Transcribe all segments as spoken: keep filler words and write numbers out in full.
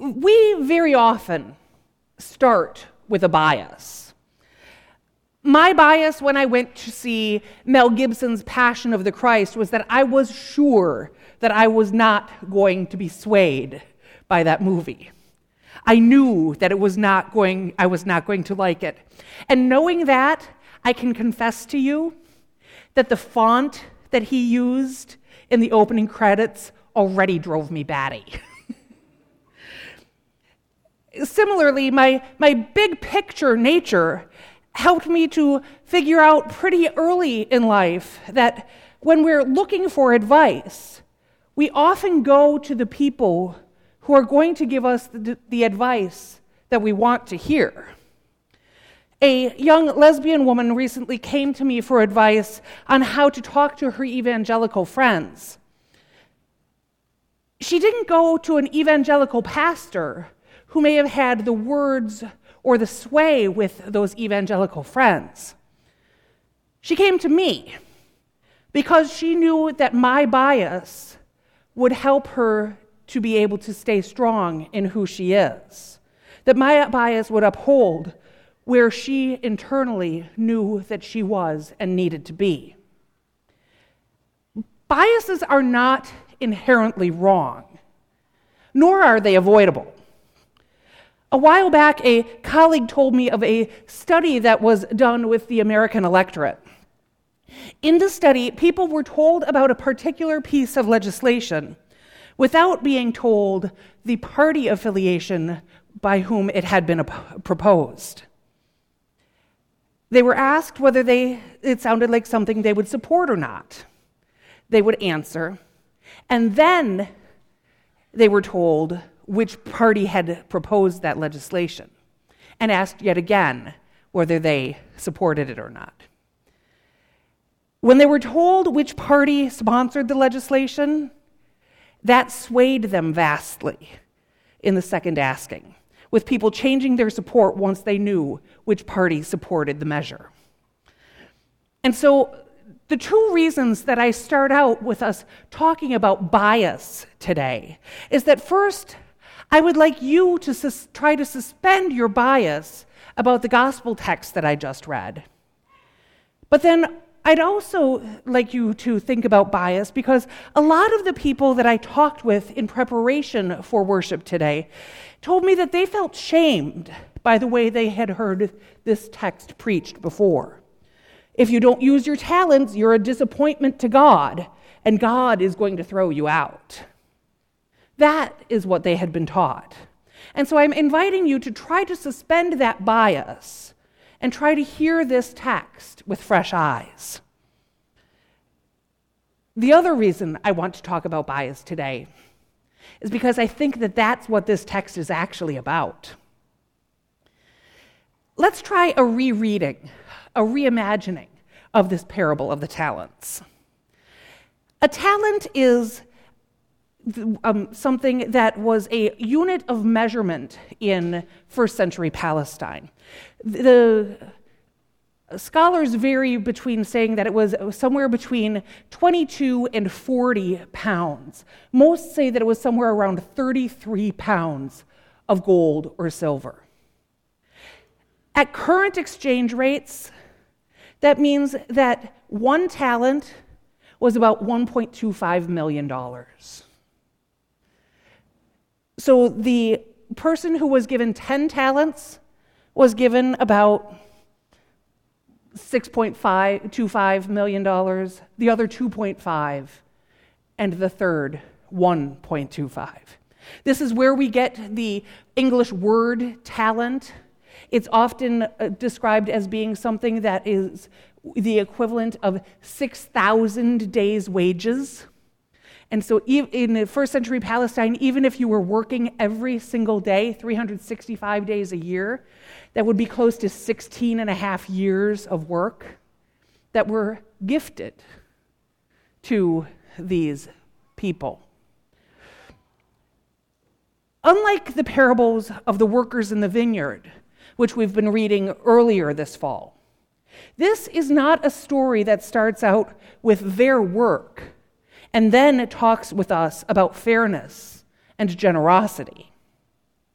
we very often start with a bias. My bias when I went to see Mel Gibson's Passion of the Christ was that I was sure that I was not going to be swayed by that movie. I knew that it was not going, I was not going to like it. And knowing that, I can confess to you that the font that he used in the opening credits already drove me batty. Similarly, my, my big picture nature helped me to figure out pretty early in life that when we're looking for advice, we often go to the people who are going to give us the, the advice that we want to hear. A young lesbian woman recently came to me for advice on how to talk to her evangelical friends. She didn't go to an evangelical pastor who may have had the words or the sway with those evangelical friends. She came to me because she knew that my bias would help her to be able to stay strong in who she is, that my bias would uphold where she internally knew that she was and needed to be. Biases are not inherently wrong, nor are they avoidable. A while back, a colleague told me of a study that was done with the American electorate. In the study, people were told about a particular piece of legislation without being told the party affiliation by whom it had been op- proposed. They were asked whether they it sounded like something they would support or not. They would answer, and then they were told which party had proposed that legislation, and asked yet again whether they supported it or not. When they were told which party sponsored the legislation, that swayed them vastly in the second asking, with people changing their support once they knew which party supported the measure. And so the two reasons that I start out with us talking about bias today is that first, I would like you to sus- try to suspend your bias about the gospel text that I just read. But then I'd also like you to think about bias because a lot of the people that I talked with in preparation for worship today told me that they felt shamed by the way they had heard this text preached before. If you don't use your talents, you're a disappointment to God, and God is going to throw you out. That is what they had been taught. And so I'm inviting you to try to suspend that bias and try to hear this text with fresh eyes. The other reason I want to talk about bias today is because I think that that's what this text is actually about. Let's try a rereading, a reimagining of this parable of the talents. A talent is Um, something that was a unit of measurement in first century Palestine. The scholars vary between saying that it was somewhere between twenty-two and forty pounds. Most say that it was somewhere around thirty-three pounds of gold or silver. At current exchange rates, that means that one talent was about one point two five million dollars. So the person who was given ten talents was given about six point two five million dollars, the other two point five, and the third one point two five. This is where we get the English word talent. It's often uh, described as being something that is the equivalent of six thousand days' wages. And so in the first century Palestine, even if you were working every single day, three hundred sixty-five days a year, that would be close to sixteen and a half years of work that were gifted to these people. Unlike the parables of the workers in the vineyard, which we've been reading earlier this fall, this is not a story that starts out with their work and then it talks with us about fairness and generosity.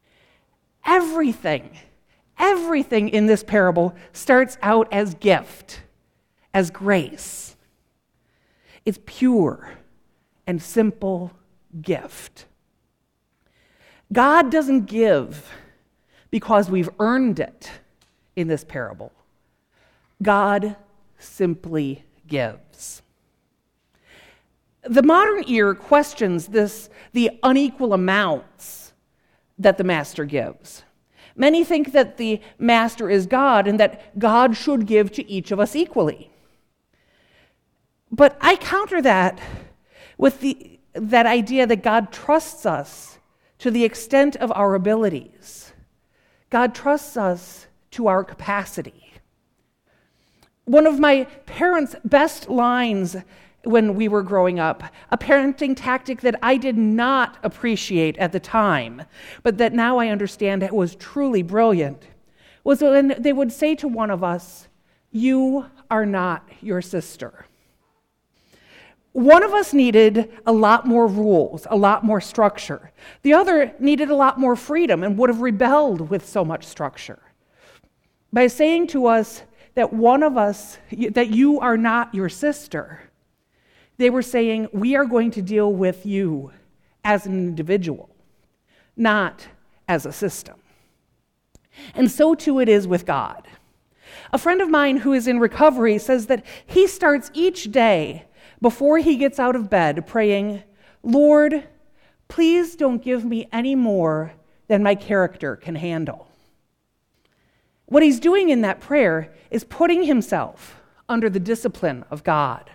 everything, everything in this parable starts out as gift, as grace. It's pure and simple gift. God doesn't give because we've earned it in this parable. God simply gives. The modern ear questions this, the unequal amounts that the master gives. Many think that the master is God and that God should give to each of us equally. But I counter that with the, that idea that God trusts us to the extent of our abilities. God trusts us to our capacity. One of my parents' best lines when we were growing up, a parenting tactic that I did not appreciate at the time, but that now I understand it was truly brilliant, was when they would say to one of us, "You are not your sister." One of us needed a lot more rules, a lot more structure. The other needed a lot more freedom and would have rebelled with so much structure. By saying to us that one of us, that you are not your sister, they were saying, we are going to deal with you as an individual, not as a system. And so too it is with God. A friend of mine who is in recovery says that he starts each day before he gets out of bed praying, "Lord, please don't give me any more than my character can handle." What he's doing in that prayer is putting himself under the discipline of God.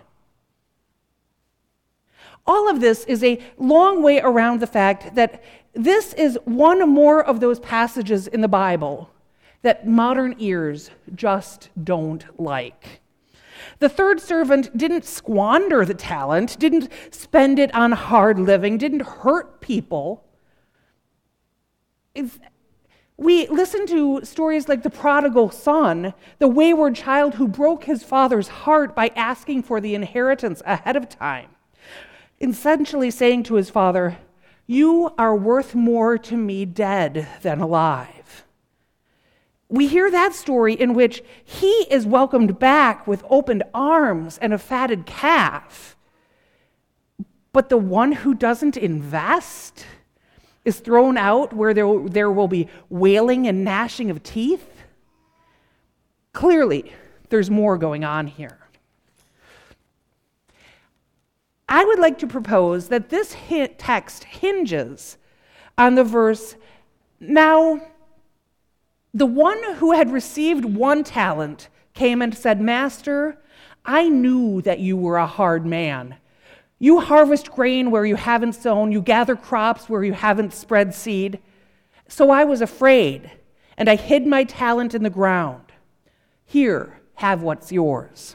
All of this is a long way around the fact that this is one more of those passages in the Bible that modern ears just don't like. The third servant didn't squander the talent, didn't spend it on hard living, didn't hurt people. It's, we listen to stories like the prodigal son, the wayward child who broke his father's heart by asking for the inheritance ahead of time, essentially saying to his father, "You are worth more to me dead than alive." We hear that story in which he is welcomed back with opened arms and a fatted calf. But the one who doesn't invest is thrown out where there, there will be wailing and gnashing of teeth. Clearly, there's more going on here. I would like to propose that this text hinges on the verse, "Now, the one who had received one talent came and said, 'Master, I knew that you were a hard man. You harvest grain where you haven't sown, you gather crops where you haven't spread seed. So I was afraid, and I hid my talent in the ground. Here, have what's yours.'"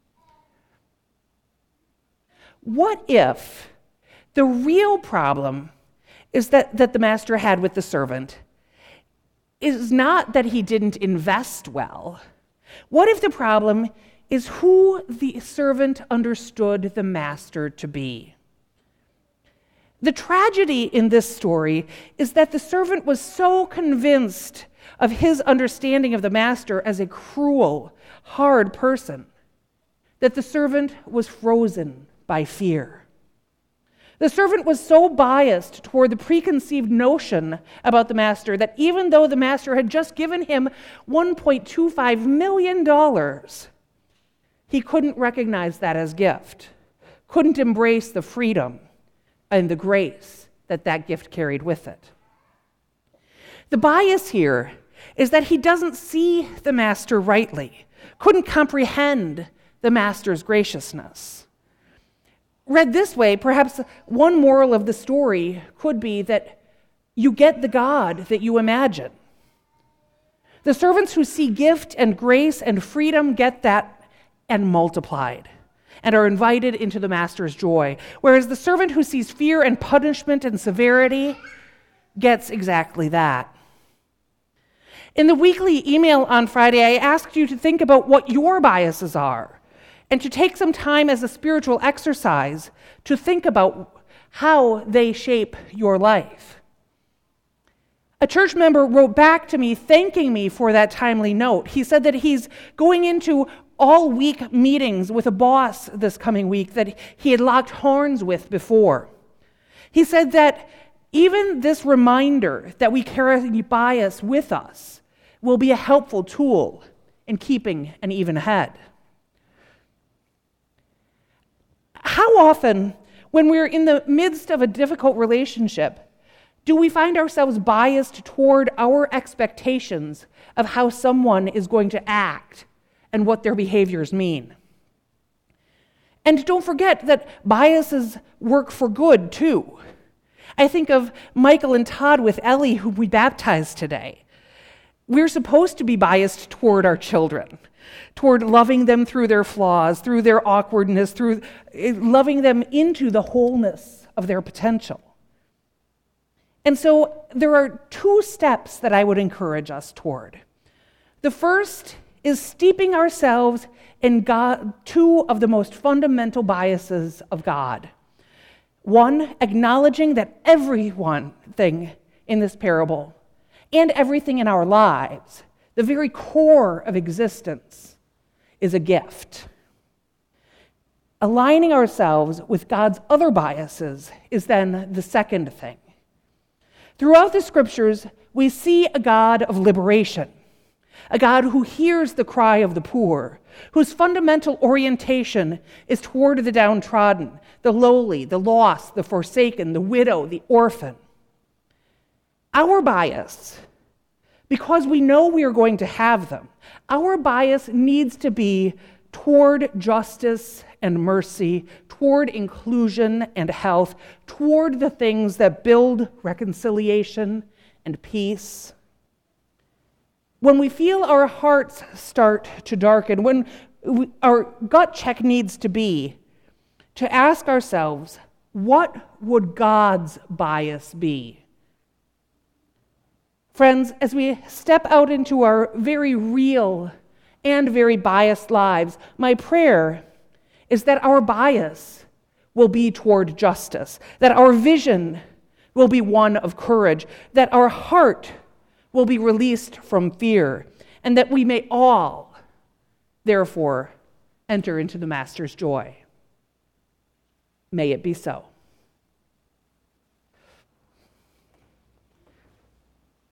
What if the real problem is that, that the master had with the servant is not that he didn't invest well? What if the problem is who the servant understood the master to be? The tragedy in this story is that the servant was so convinced of his understanding of the master as a cruel, hard person that the servant was frozen by fear. The servant was so biased toward the preconceived notion about the master that even though the master had just given him one point two five million dollars, he couldn't recognize that as gift, couldn't embrace the freedom and the grace that that gift carried with it. The bias here is that he doesn't see the master rightly, couldn't comprehend the master's graciousness. Read this way, perhaps one moral of the story could be that you get the God that you imagine. The servants who see gift and grace and freedom get that and multiplied and are invited into the master's joy, whereas the servant who sees fear and punishment and severity gets exactly that. In the weekly email on Friday, I asked you to think about what your biases are, and to take some time as a spiritual exercise to think about how they shape your life. A church member wrote back to me thanking me for that timely note. He said that he's going into all-week meetings with a boss this coming week that he had locked horns with before. He said that even this reminder that we carry bias with us will be a helpful tool in keeping an even head. How often, when we're in the midst of a difficult relationship, do we find ourselves biased toward our expectations of how someone is going to act and what their behaviors mean? And don't forget that biases work for good, too. I think of Michael and Todd with Ellie, who we baptized today. We're supposed to be biased toward our children, toward loving them through their flaws, through their awkwardness, through loving them into the wholeness of their potential. And so there are two steps that I would encourage us toward. The first is steeping ourselves in God, two of the most fundamental biases of God. One, acknowledging that everyone thing in this parable and everything in our lives, the very core of existence, is a gift. Aligning ourselves with God's other biases is then the second thing. Throughout the scriptures, we see a God of liberation, a God who hears the cry of the poor, whose fundamental orientation is toward the downtrodden, the lowly, the lost, the forsaken, the widow, the orphan. Our bias, because we know we are going to have them, our bias needs to be toward justice and mercy, toward inclusion and health, toward the things that build reconciliation and peace. When we feel our hearts start to darken, when we, our gut check needs to be to ask ourselves, what would God's bias be? Friends, as we step out into our very real and very biased lives, my prayer is that our bias will be toward justice, that our vision will be one of courage, that our heart will be released from fear, and that we may all, therefore, enter into the Master's joy. May it be so.